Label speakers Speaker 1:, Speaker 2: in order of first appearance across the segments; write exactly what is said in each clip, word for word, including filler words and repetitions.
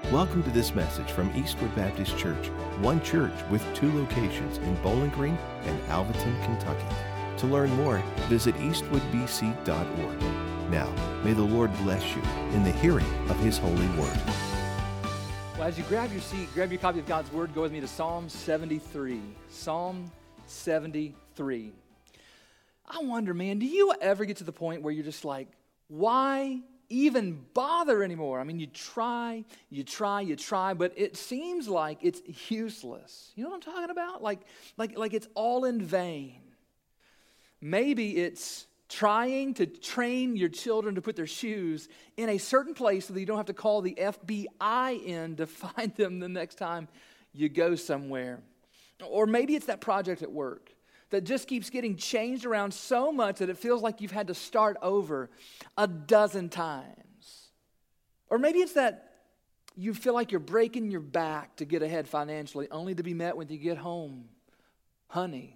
Speaker 1: Welcome to this message from Eastwood Baptist Church, one church with two locations in Bowling Green and Alvaton, Kentucky. To learn more, visit eastwood b c dot org. Now, may the Lord bless you in the hearing of His holy word.
Speaker 2: Well, as you grab your seat, grab your copy of God's Word, go with me to Psalm seventy-three. Psalm seventy-three. I wonder, man, do you ever get to the point where you're just like, why even bother anymore? I mean, you try, you try, you try, but it seems like it's useless. You know what I'm talking about? Like, like, like it's all in vain. Maybe it's trying to train your children to put their shoes in a certain place so that you don't have to call the F B I in to find them the next time you go somewhere. Or maybe it's that project at work that just keeps getting changed around so much that it feels like you've had to start over a dozen times. Or maybe it's that you feel like you're breaking your back to get ahead financially, only to be met when you get home. Honey,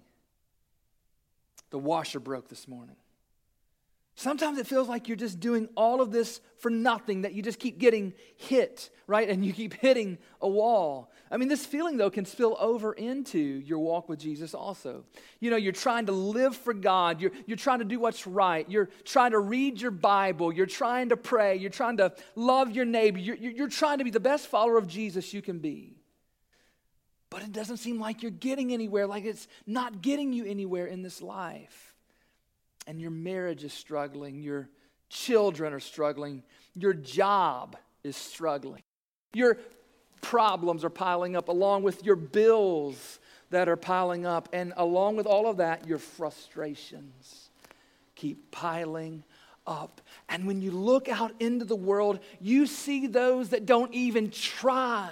Speaker 2: the washer broke this morning. Sometimes it feels like you're just doing all of this for nothing, that you just keep getting hit, right? And you keep hitting a wall. I mean, this feeling, though, can spill over into your walk with Jesus also. You know, you're trying to live for God. You're, you're trying to do what's right. You're trying to read your Bible. You're trying to pray. You're trying to love your neighbor. You're, you're trying to be the best follower of Jesus you can be. But it doesn't seem like you're getting anywhere, like it's not getting you anywhere in this life. And your marriage is struggling, your children are struggling, your job is struggling. Your problems are piling up along with your bills that are piling up. And along with all of that, your frustrations keep piling up. And when you look out into the world, you see those that don't even try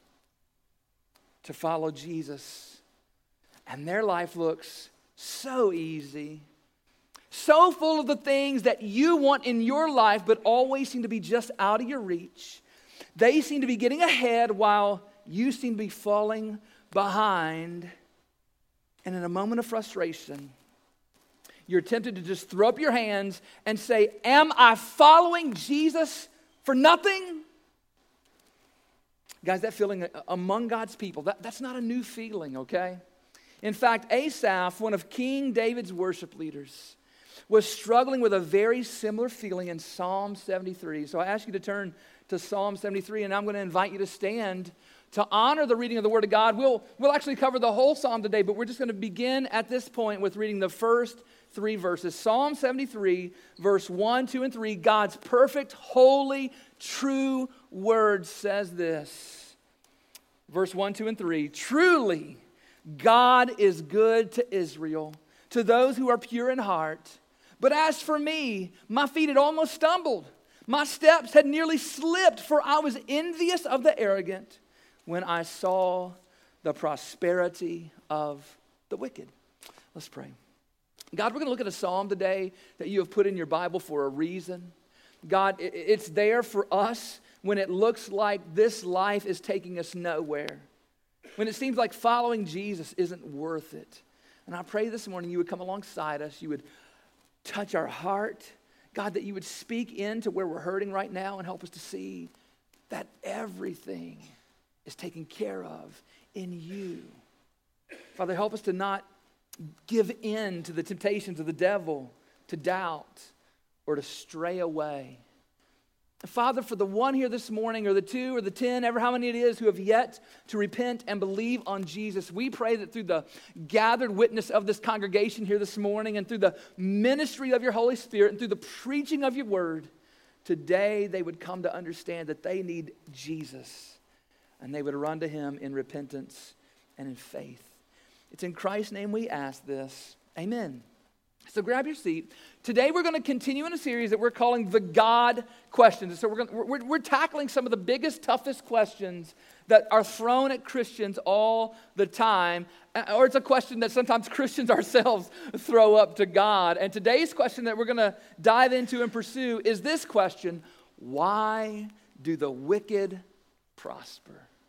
Speaker 2: to follow Jesus. And their life looks so easy, so full of the things that you want in your life, but always seem to be just out of your reach. They seem to be getting ahead while you seem to be falling behind. And in a moment of frustration, you're tempted to just throw up your hands and say, am I following Jesus for nothing? Guys, that feeling among God's people, that, that's not a new feeling, okay? In fact, Asaph, one of King David's worship leaders, was struggling with a very similar feeling in Psalm seventy-three. So I ask you to turn to Psalm seventy-three, and I'm going to invite you to stand to honor the reading of the Word of God. We'll, we'll actually cover the whole Psalm today, but we're just going to begin at this point with reading the first three verses. Psalm seventy-three, verse one, two, and three, God's perfect, holy, true Word says this. Verse one, two, and three, truly God is good to Israel, to those who are pure in heart. But as for me, my feet had almost stumbled. My steps had nearly slipped, for I was envious of the arrogant when I saw the prosperity of the wicked. Let's pray. God, we're going to look at a psalm today that you have put in your Bible for a reason. God, it's there for us when it looks like this life is taking us nowhere, when it seems like following Jesus isn't worth it. And I pray this morning you would come alongside us, you would touch our heart, God, that you would speak into where we're hurting right now and help us to see that everything is taken care of in you. Father, help us to not give in to the temptations of the devil, to doubt, or to stray away. Father, for the one here this morning, or the two, or the ten, ever how many it is, who have yet to repent and believe on Jesus, we pray that through the gathered witness of this congregation here this morning, and through the ministry of your Holy Spirit, and through the preaching of your word, today they would come to understand that they need Jesus, and they would run to him in repentance and in faith. It's in Christ's name we ask this. Amen. So grab your seat. Today we're going to continue in a series that we're calling The God Questions. So we're, going to, we're, we're tackling some of the biggest, toughest questions that are thrown at Christians all the time. Or it's a question that sometimes Christians ourselves throw up to God. And today's question that we're going to dive into and pursue is this question: why do the wicked prosper?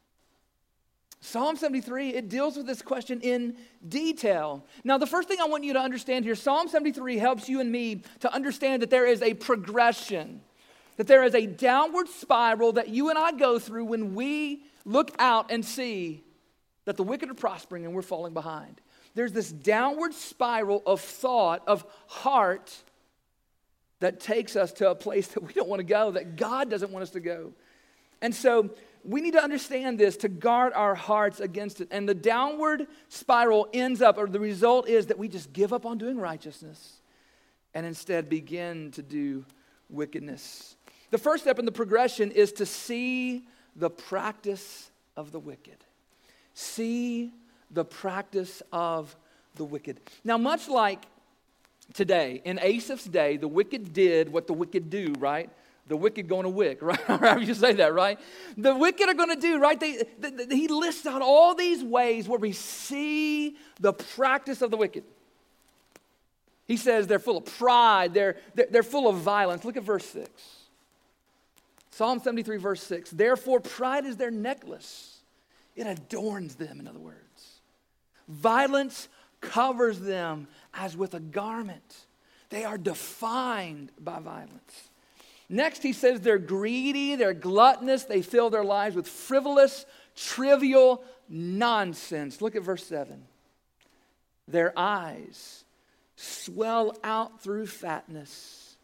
Speaker 2: Psalm seventy-three, it deals with this question in detail. Now, the first thing I want you to understand here, Psalm seventy-three helps you and me to understand that there is a progression that there is a downward spiral that you and I go through when we look out and see that the wicked are prospering and we're falling behind. There's this downward spiral of thought, of heart, that takes us to a place that we don't want to go, that God doesn't want us to go. And so we need to understand this to guard our hearts against it. And the downward spiral ends up, or the result is that we just give up on doing righteousness and instead begin to do wickedness. The first step in the progression is to see the practice of the wicked. See the practice of the wicked. Now, much like today, in Asaph's day, the wicked did what the wicked do, right? The wicked going to wick, right? However you say that, right? The wicked are going to do, right? They, they, they, he lists out all these ways where we see the practice of the wicked. He says they're full of pride, they're, they're, they're full of violence. Look at verse six. Psalm seventy-three, verse six. Therefore, pride is their necklace. It adorns them, in other words. Violence covers them as with a garment. They are defined by violence. Next, he says they're greedy, they're gluttonous, they fill their lives with frivolous, trivial nonsense. Look at verse seven. Their eyes swell out through fatness.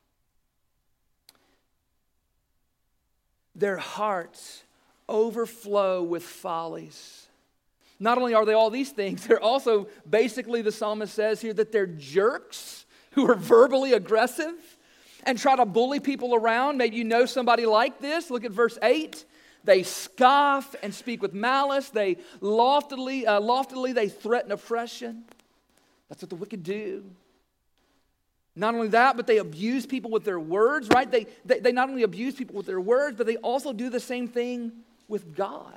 Speaker 2: Their hearts overflow with follies. Not only are they all these things, they're also, basically the psalmist says here, that they're jerks who are verbally aggressive and try to bully people around. Maybe you know somebody like this. Look at verse eight. They scoff and speak with malice. They loftily, uh, loftily they threaten oppression. That's what the wicked do. Not only that, but they abuse people with their words, right? They, they, they not only abuse people with their words, but they also do the same thing with God.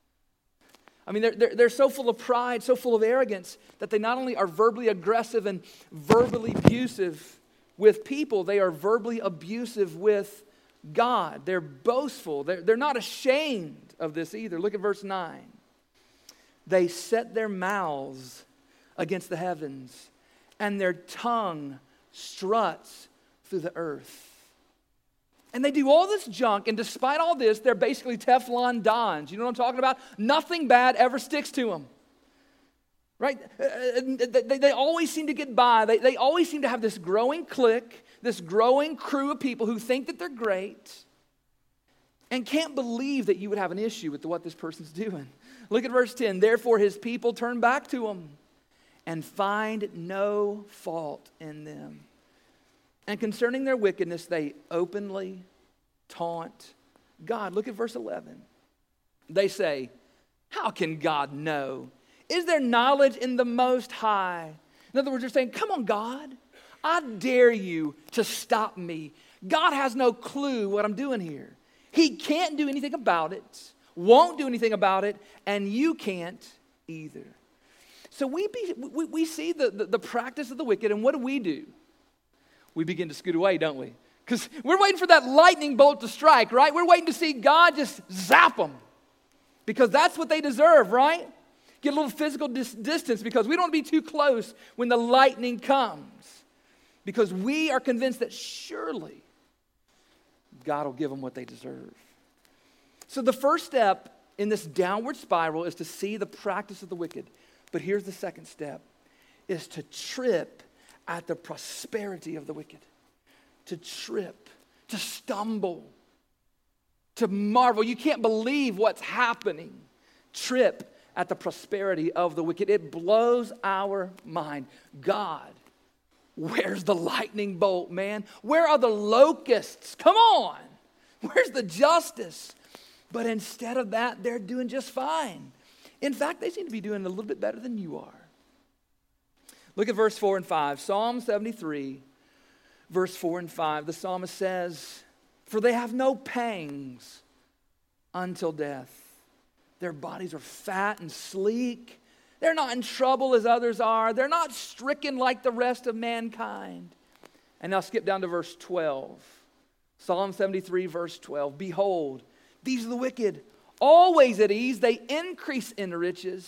Speaker 2: I mean, they're, they're, they're so full of pride, so full of arrogance, that they not only are verbally aggressive and verbally abusive with people, they are verbally abusive with God. They're boastful. They're, they're not ashamed of this either. Look at verse nine. They set their mouths against the heavens, and their tongue struts through the earth. And they do all this junk, and despite all this, they're basically Teflon Dons. You know what I'm talking about? Nothing bad ever sticks to them. Right? They, they always seem to get by. They, they always seem to have this growing clique, this growing crew of people who think that they're great and can't believe that you would have an issue with what this person's doing. Look at verse ten. Therefore his people turn back to him and find no fault in them. And concerning their wickedness, they openly taunt God. Look at verse eleven. They say, how can God know? Is there knowledge in the Most High? In other words, they're saying, come on, God. I dare you to stop me. God has no clue what I'm doing here. He can't do anything about it, won't do anything about it, and you can't either. So we, be, we, we see the, the, the practice of the wicked, and what do we do? We begin to scoot away, don't we? Because we're waiting for that lightning bolt to strike, right? We're waiting to see God just zap them. Because that's what they deserve, right? Get a little physical dis- distance because we don't want to be too close when the lightning comes. Because we are convinced that surely God will give them what they deserve. So the first step in this downward spiral is to see the practice of the wicked. But here's the second step, is to trip at the prosperity of the wicked. To trip, to stumble, to marvel. You can't believe what's happening. Trip at the prosperity of the wicked. It blows our mind. God, where's the lightning bolt, man? Where are the locusts? Come on. Where's the justice? But instead of that, they're doing just fine. In fact, they seem to be doing a little bit better than you are. Look at verse four and five. Psalm seventy-three, verse four and five. The psalmist says, for they have no pangs until death. Their bodies are fat and sleek. They're not in trouble as others are. They're not stricken like the rest of mankind. And now skip down to verse twelve. Psalm seventy-three, verse twelve. Behold, these are the wicked, always at ease. They increase in riches.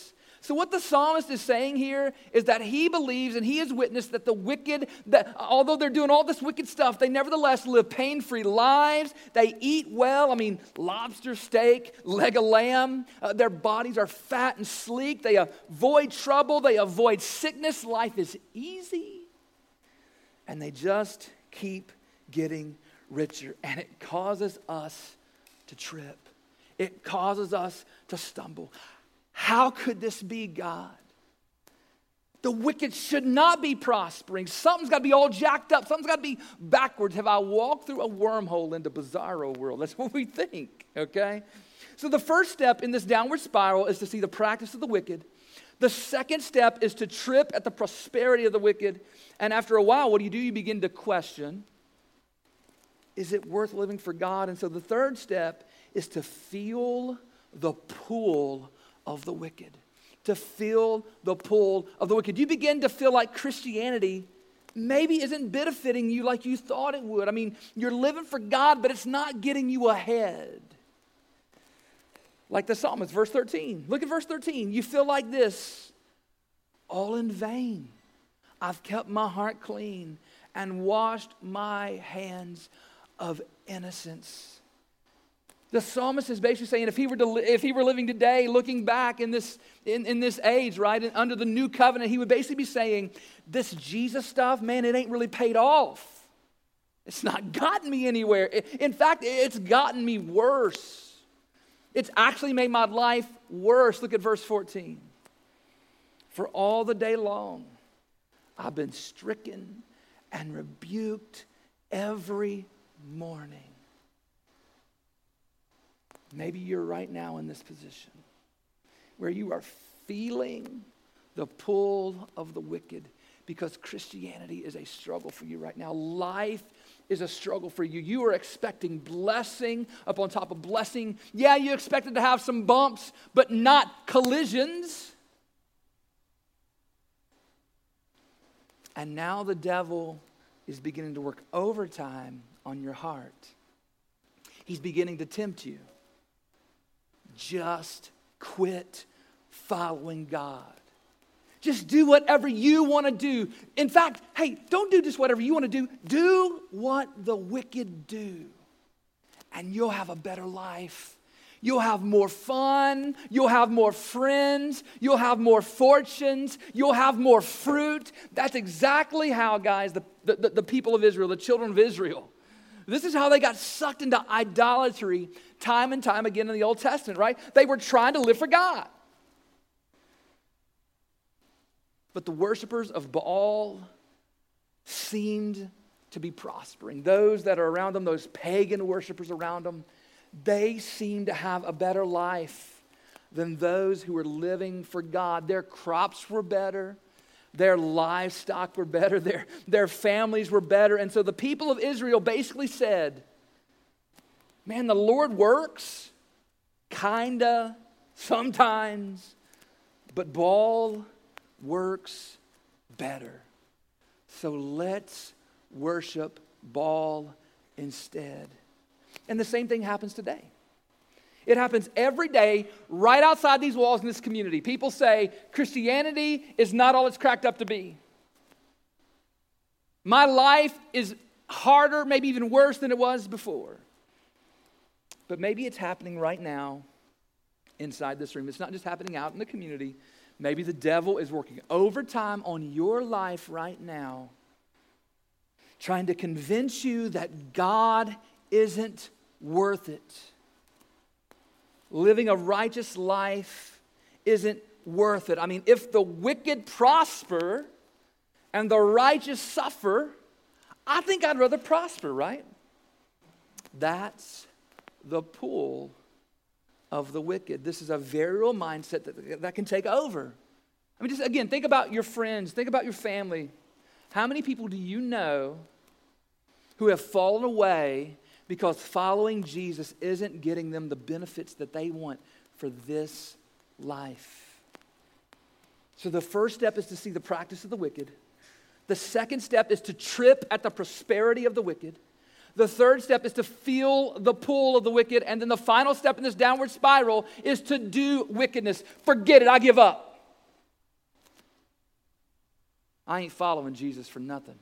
Speaker 2: So what the psalmist is saying here is that he believes and he has witnessed that the wicked, that although they're doing all this wicked stuff, they nevertheless live pain-free lives. They eat well. I mean, lobster steak, leg of lamb. Uh, their bodies are fat and sleek. They avoid trouble. They avoid sickness. Life is easy. And they just keep getting richer. And it causes us to trip. It causes us to stumble. How could this be, God? The wicked should not be prospering. Something's got to be all jacked up. Something's got to be backwards. Have I walked through a wormhole into bizarro world? That's what we think, okay? So the first step in this downward spiral is to see the practice of the wicked. The second step is to trip at the prosperity of the wicked. And after a while, what do you do? You begin to question, is it worth living for God? And so the third step is to feel the pull of the wicked. To feel the pull of the wicked. You begin to feel like Christianity maybe isn't benefiting you like you thought it would. I mean, you're living for God, but it's not getting you ahead. Like the psalmist, verse thirteen. Look at verse thirteen. You feel like this, all in vain. I've kept my heart clean and washed my hands of innocence. The psalmist is basically saying if he were to, if he were living today, looking back in this in, in this age, right, and under the new covenant, he would basically be saying, this Jesus stuff, man, it ain't really paid off. It's not gotten me anywhere. In fact, it's gotten me worse. It's actually made my life worse. Look at verse fourteen. For all the day long, I've been stricken and rebuked every morning. Maybe you're right now in this position where you are feeling the pull of the wicked because Christianity is a struggle for you right now. Life is a struggle for you. You are expecting blessing upon top of blessing. Yeah, you expected to have some bumps, but not collisions. And now the devil is beginning to work overtime on your heart. He's beginning to tempt you. Just quit following God. Just do whatever you want to do. In fact, hey, don't do just whatever you want to do. Do what the wicked do. And you'll have a better life. You'll have more fun. You'll have more friends. You'll have more fortunes. You'll have more fruit. That's exactly how, guys, the, the, the people of Israel, the children of Israel, this is how they got sucked into idolatry time and time again in the Old Testament, right? They were trying to live for God. But the worshipers of Baal seemed to be prospering. Those that are around them, those pagan worshipers around them, they seemed to have a better life than those who were living for God. Their crops were better. Their livestock were better. Their, their families were better. And so the people of Israel basically said, man, the Lord works, kinda, sometimes, but Baal works better. So let's worship Baal instead. And the same thing happens today. It happens every day right outside these walls in this community. People say, Christianity is not all it's cracked up to be. My life is harder, maybe even worse than it was before. But maybe it's happening right now inside this room. It's not just happening out in the community. Maybe the devil is working overtime on your life right now, trying to convince you that God isn't worth it. Living a righteous life isn't worth it. I mean, if the wicked prosper and the righteous suffer, I think I'd rather prosper, right? That's the pull of the wicked. This is a very real mindset that, that can take over. I mean, just again, think about your friends, think about your family. How many people do you know who have fallen away because following Jesus isn't getting them the benefits that they want for this life? So the first step is to see the practice of the wicked. The second step is to trip at the prosperity of the wicked. The third step is to feel the pull of the wicked. And then the final step in this downward spiral is to do wickedness. Forget it, I give up. I ain't following Jesus for nothing.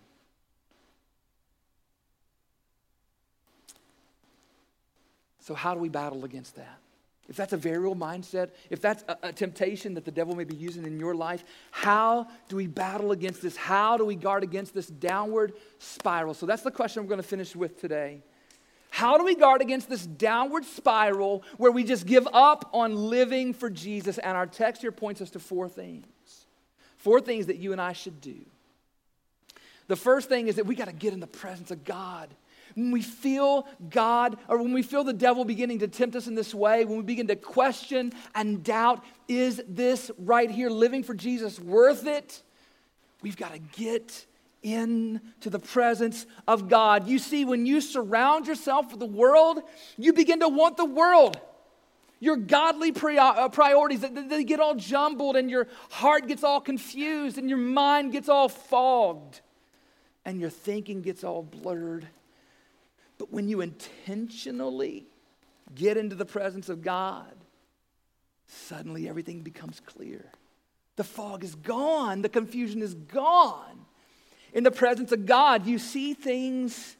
Speaker 2: So how do we battle against that? If that's a very real mindset, if that's a, a temptation that the devil may be using in your life, how do we battle against this? How do we guard against this downward spiral? So that's the question we're going to finish with today. How do we guard against this downward spiral where we just give up on living for Jesus? And our text here points us to four things. Four things that you and I should do. The first thing is that we got to get in the presence of God. When we feel God, or when we feel the devil beginning to tempt us in this way, when we begin to question and doubt, is this right here, living for Jesus, worth it? We've got to get into the presence of God. You see, when you surround yourself with the world, you begin to want the world. Your godly priorities, they get all jumbled, and your heart gets all confused, and your mind gets all fogged, and your thinking gets all blurred. But when you intentionally get into the presence of God, suddenly everything becomes clear. The fog is gone. The confusion is gone. In the presence of God, you see things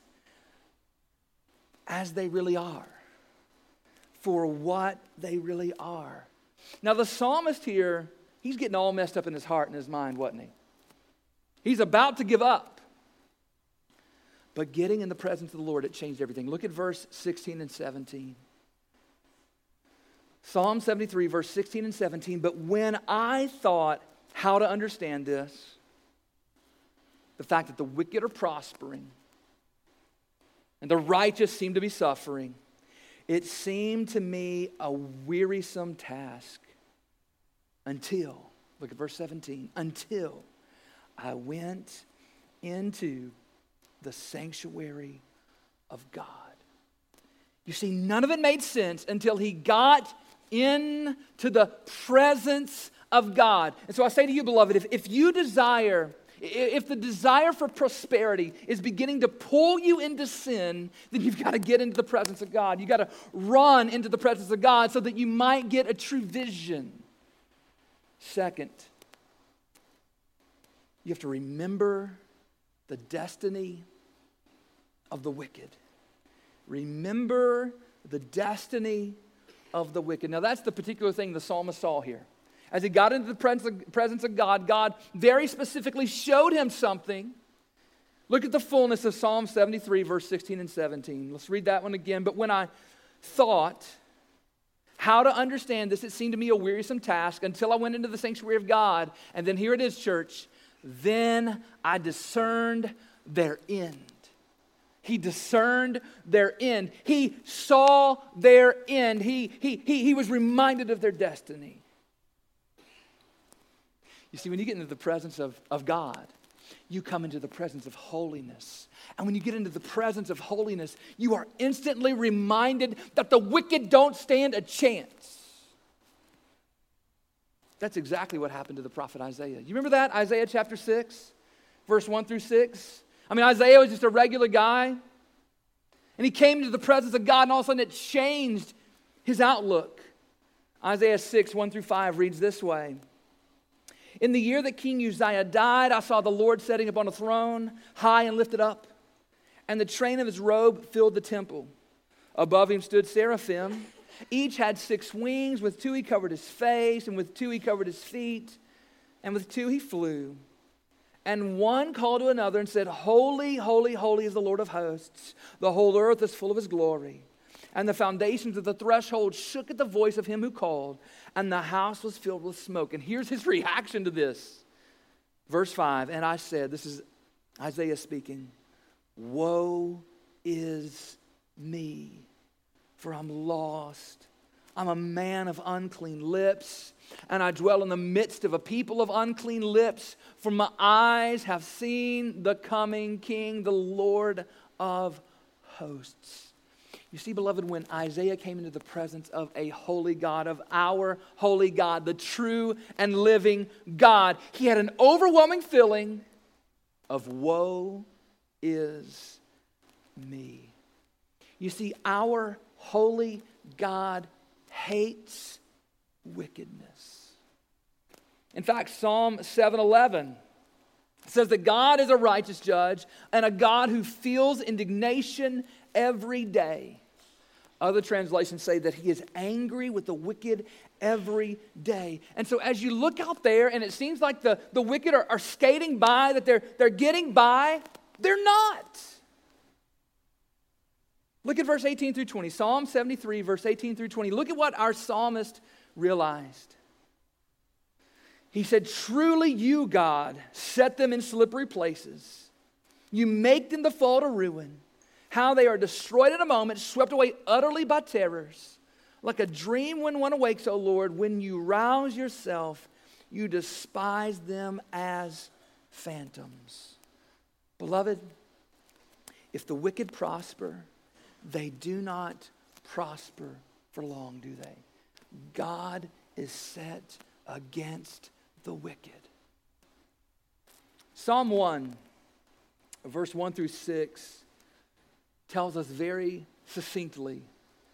Speaker 2: as they really are, for what they really are. Now, the psalmist here, he's getting all messed up in his heart and his mind, wasn't he? He's about to give up. But getting in the presence of the Lord, it changed everything. Look at verse sixteen and seventeen. Psalm seventy-three, verse sixteen and seventeen. But when I thought how to understand this, the fact that the wicked are prospering and the righteous seem to be suffering, it seemed to me a wearisome task until, look at verse seventeen, until I went into the sanctuary of God. You see, none of it made sense until he got into the presence of God. And so I say to you, beloved, if, if you desire, if the desire for prosperity is beginning to pull you into sin, then you've got to get into the presence of God. You've got to run into the presence of God so that you might get a true vision. Second, you have to remember the destiny of the wicked. Remember the destiny of the wicked. Now that's the particular thing the psalmist saw here. As he got into the presence of God, God very specifically showed him something. Look at the fullness of Psalm seventy-three, verse sixteen and seventeen. Let's read that one again. But when I thought how to understand this, it seemed to me a wearisome task until I went into the sanctuary of God. And then here it is, church. Then I discerned their end. He discerned their end. He saw their end. He, he, he, he was reminded of their destiny. You see, when you get into the presence of, of God, you come into the presence of holiness. And when you get into the presence of holiness, you are instantly reminded that the wicked don't stand a chance. That's exactly what happened to the prophet Isaiah. You remember that? Isaiah chapter six, verse one through six? I mean, Isaiah was just a regular guy. And he came into the presence of God, and all of a sudden it changed his outlook. Isaiah six, one through five reads this way. In the year that King Uzziah died, I saw the Lord sitting upon a throne, high and lifted up, and the train of his robe filled the temple. Above him stood seraphim. Each had six wings. With two he covered his face, and with two he covered his feet, and with two he flew. And one called to another and said, Holy, holy, holy is the Lord of hosts. The whole earth is full of his glory. And the foundations of the threshold shook at the voice of him who called, and the house was filled with smoke. And here's his reaction to this. Verse five, and I said, this is Isaiah speaking, woe is me, for I'm lost. I'm a man of unclean lips, and I dwell in the midst of a people of unclean lips, for my eyes have seen the coming King, the Lord of hosts. You see, beloved, when Isaiah came into the presence of a holy God, of our holy God, the true and living God, he had an overwhelming feeling of woe is me. You see, our holy God hates wickedness. In fact, Psalm seven eleven It says that God is a righteous judge and a God who feels indignation every day. Other translations say that he is angry with the wicked every day. And so as you look out there and it seems like the, the wicked are, are skating by, that they're, they're getting by, they're not. Look at verse eighteen through twenty. Psalm seventy-three, verse eighteen through twenty. Look at what our psalmist realized. He said, truly you, God, set them in slippery places. You make them to fall to ruin. How they are destroyed in a moment, swept away utterly by terrors. Like a dream when one awakes, O Lord, when you rouse yourself, you despise them as phantoms. Beloved, if the wicked prosper, they do not prosper for long, do they? God is set against the wicked. Psalm one, verse one through six, tells us very succinctly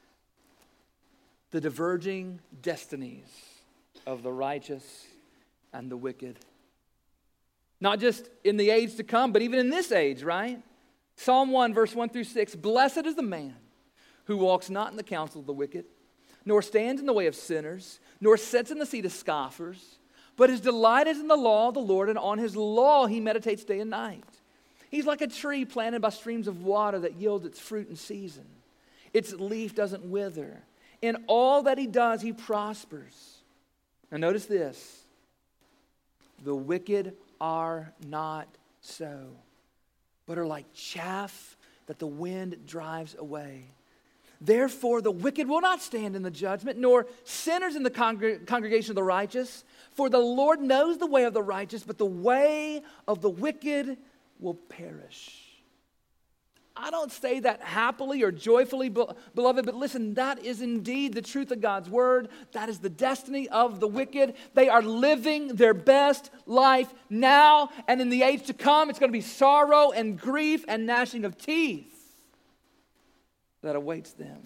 Speaker 2: the diverging destinies of the righteous and the wicked. Not just in the age to come, but even in this age, right? Psalm one, verse one through six, blessed is the man who walks not in the counsel of the wicked, nor stands in the way of sinners, nor sits in the seat of scoffers, but his delight is in the law of the Lord, and on his law he meditates day and night. He's like a tree planted by streams of water that yields its fruit in season. Its leaf doesn't wither. In all that he does, he prospers. Now notice this. The wicked are not so, but are like chaff that the wind drives away. Therefore, the wicked will not stand in the judgment, nor sinners in the congr- congregation of the righteous. For the Lord knows the way of the righteous, but the way of the wicked will perish. I don't say that happily or joyfully, beloved, but listen, that is indeed the truth of God's word. That is the destiny of the wicked. They are living their best life now, and in the age to come, it's going to be sorrow and grief and gnashing of teeth that awaits them.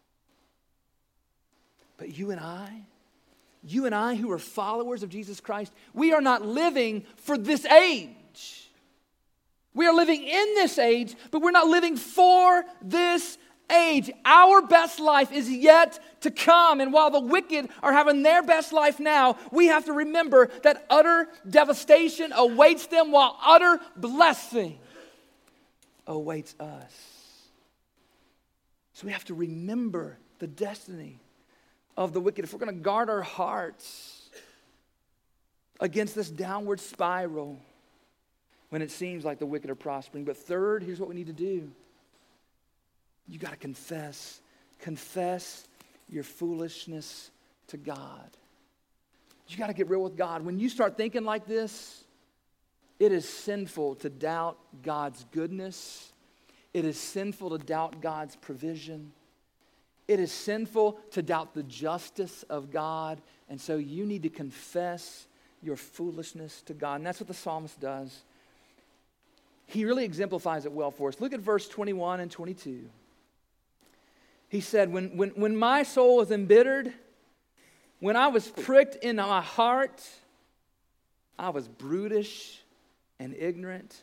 Speaker 2: But you and I, you and I who are followers of Jesus Christ, we are not living for this age. We are living in this age, but we're not living for this age. Our best life is yet to come. And while the wicked are having their best life now, we have to remember that utter devastation awaits them while utter blessing awaits us. So we have to remember the destiny of the wicked. If we're going to guard our hearts against this downward spiral when it seems like the wicked are prospering. But third, here's what we need to do. You got to confess. Confess your foolishness to God. You got to get real with God. When you start thinking like this, it is sinful to doubt God's goodness. It is sinful to doubt God's provision. It is sinful to doubt the justice of God. And so you need to confess your foolishness to God. And that's what the psalmist does. He really exemplifies it well for us. Look at verse twenty-one and twenty-two. He said, when, when, when my soul was embittered, when I was pricked in my heart, I was brutish and ignorant.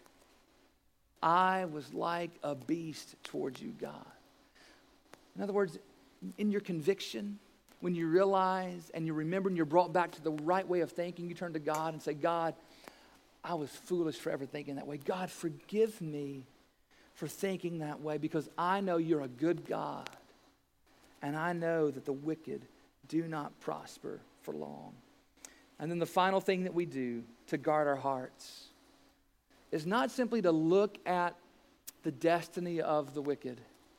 Speaker 2: I was like a beast towards you, God. In other words, in your conviction, when you realize and you remember and you're brought back to the right way of thinking, you turn to God and say, God, I was foolish for ever thinking that way. God, forgive me for thinking that way because I know you're a good God. And I know that the wicked do not prosper for long. And then the final thing that we do to guard our hearts is not simply to look at the destiny of the wicked,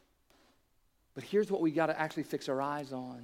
Speaker 2: but here's what we got to actually fix our eyes on.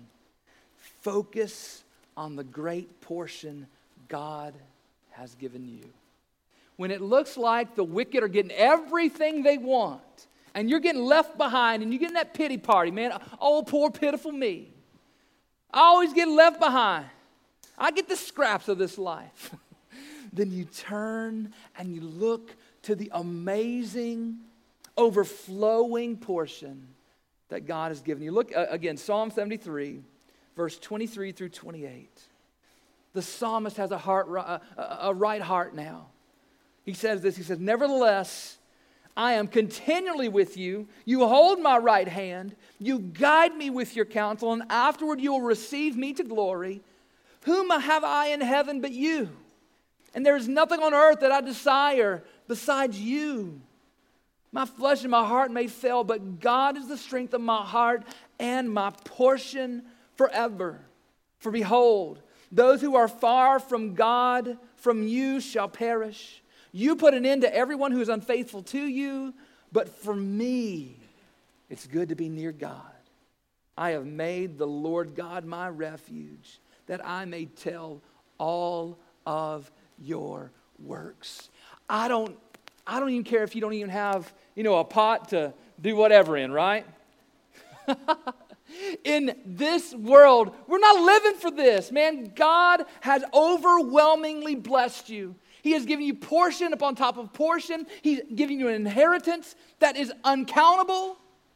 Speaker 2: Focus on the great portion God has given you. When it looks like the wicked are getting everything they want, and you're getting left behind, and you're getting that pity party, man. Oh, poor, pitiful me. I always get left behind. I get the scraps of this life. Then you turn and you look to the amazing, overflowing portion that God has given you. Look, uh, again, Psalm seventy-three, verse twenty-three through twenty-eight. The psalmist has a, heart, a, a right heart now. He says this, he says, nevertheless, I am continually with you. You hold my right hand. You guide me with your counsel, and afterward you will receive me to glory. Whom have I in heaven but you? And there is nothing on earth that I desire besides you. My flesh and my heart may fail, but God is the strength of my heart and my portion forever. For behold, those who are far from God, from you shall perish. You put an end to everyone who is unfaithful to you, but for me, it's good to be near God. I have made the Lord God my refuge, that I may tell all of your works. I don't, I don't even care if you don't even have, you know, a pot to do whatever in, right? In this world, we're not living for this, man. God has overwhelmingly blessed you. He has given you portion upon top of portion. He's giving you an inheritance that is uncountable.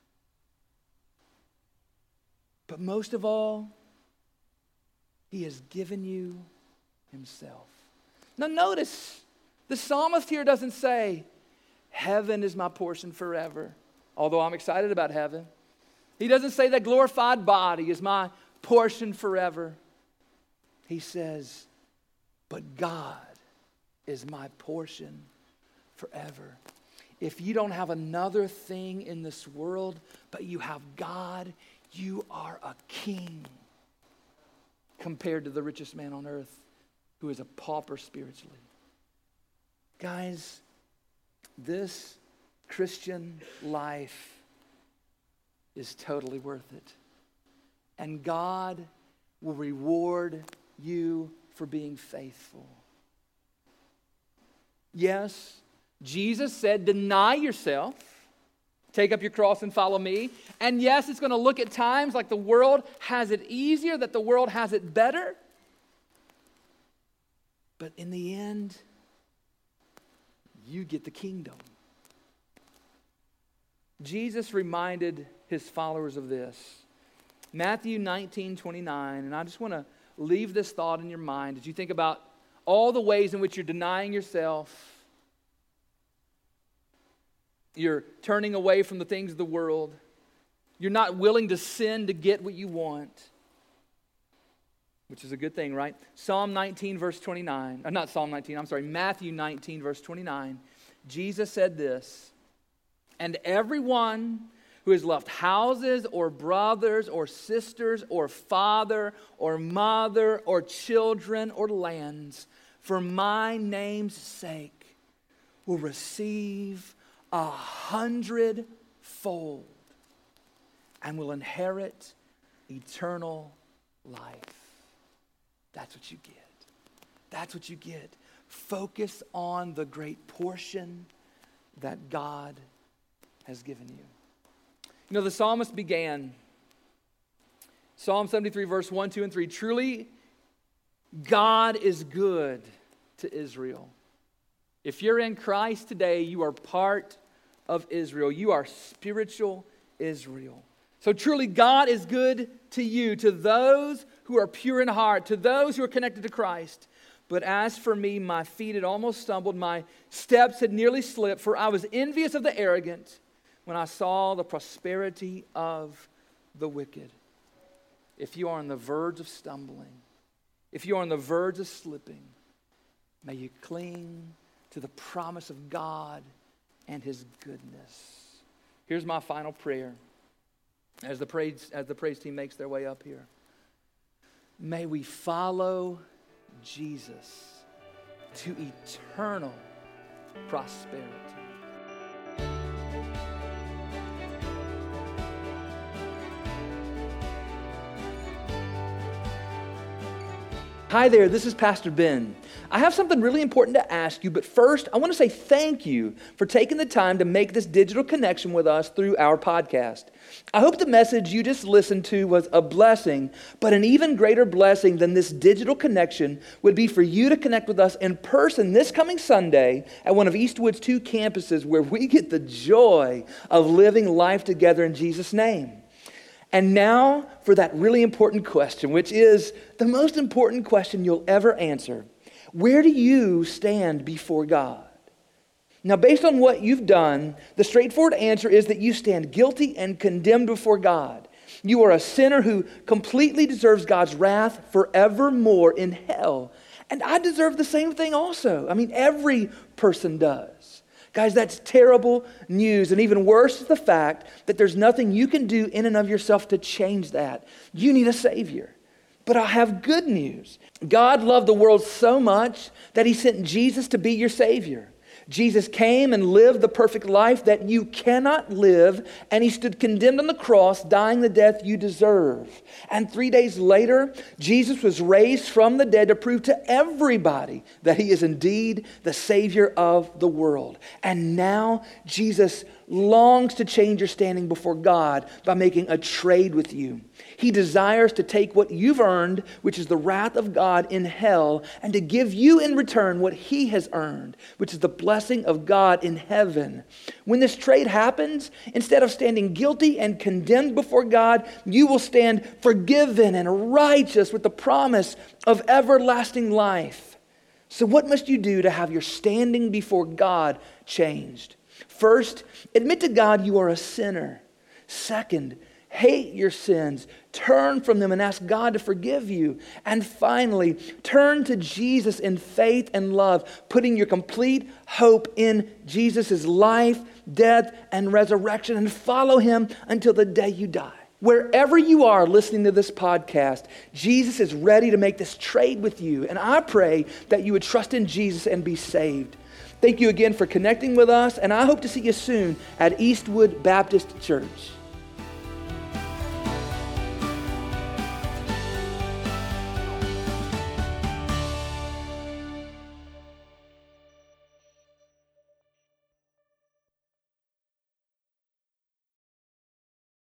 Speaker 2: But most of all, He has given you Himself. Now notice, the psalmist here doesn't say, heaven is my portion forever, although I'm excited about heaven. He doesn't say that glorified body is my portion forever. He says, but God is my portion forever. If you don't have another thing in this world, but you have God, you are a king compared to the richest man on earth who is a pauper spiritually. Guys, this Christian life is totally worth it. And God will reward you for being faithful. Yes, Jesus said, deny yourself, take up your cross and follow me. And yes, it's going to look at times like the world has it easier, that the world has it better. But in the end, you get the kingdom. Jesus reminded his followers of this. Matthew nineteen twenty-nine, and I just want to leave this thought in your mind as you think about all the ways in which you're denying yourself. You're turning away from the things of the world. You're not willing to sin to get what you want, which is a good thing, right? Psalm nineteen, verse twenty-nine. Uh, not Psalm nineteen, I'm sorry. Matthew nineteen, verse twenty-nine. Jesus said this, and everyone who has left houses or brothers or sisters or father or mother or children or lands for my name's sake will receive a hundredfold and will inherit eternal life. That's what you get. That's what you get. Focus on the great portion that God has given you. You know, the psalmist began Psalm seventy-three, verse one, two, and three. Truly, God is good to Israel. If you're in Christ today, you are part of Israel. You are spiritual Israel. So truly, God is good to you, to those who are pure in heart, to those who are connected to Christ. But as for me, my feet had almost stumbled, my steps had nearly slipped, for I was envious of the arrogant when I saw the prosperity of the wicked. If you are on the verge of stumbling, if you are on the verge of slipping, may you cling to the promise of God and His goodness. Here's my final prayer as the praise, as the praise team makes their way up here. May we follow Jesus to eternal prosperity. Hi there, this is Pastor Ben. I have something really important to ask you, but first, I want to say thank you for taking the time to make this digital connection with us through our podcast. I hope the message you just listened to was a blessing, but an even greater blessing than this digital connection would be for you to connect with us in person this coming Sunday at one of Eastwood's two campuses where we get the joy of living life together in Jesus' name. And now for that really important question, which is the most important question you'll ever answer. Where do you stand before God? Now, based on what you've done, the straightforward answer is that you stand guilty and condemned before God. You are a sinner who completely deserves God's wrath forevermore in hell. And I deserve the same thing also. I mean, every person does. Guys, that's terrible news. And even worse is the fact that there's nothing you can do in and of yourself to change that. You need a Savior. But I have good news. God loved the world so much that he sent Jesus to be your Savior. Jesus came and lived the perfect life that you cannot live, and he stood condemned on the cross, dying the death you deserve. And three days later, Jesus was raised from the dead to prove to everybody that he is indeed the Savior of the world. And now Jesus longs to change your standing before God by making a trade with you. He desires to take what you've earned, which is the wrath of God in hell, and to give you in return what he has earned, which is the blessing of God in heaven. When this trade happens, instead of standing guilty and condemned before God, you will stand forgiven and righteous with the promise of everlasting life. So what must you do to have your standing before God changed? First, admit to God you are a sinner. Second, hate your sins, turn from them and ask God to forgive you. And finally, turn to Jesus in faith and love, putting your complete hope in Jesus' life, death, and resurrection, and follow him until the day you die. Wherever you are listening to this podcast, Jesus is ready to make this trade with you. And I pray that you would trust in Jesus and be saved. Thank you again for connecting with us, and I hope to see you soon at Eastwood Baptist Church.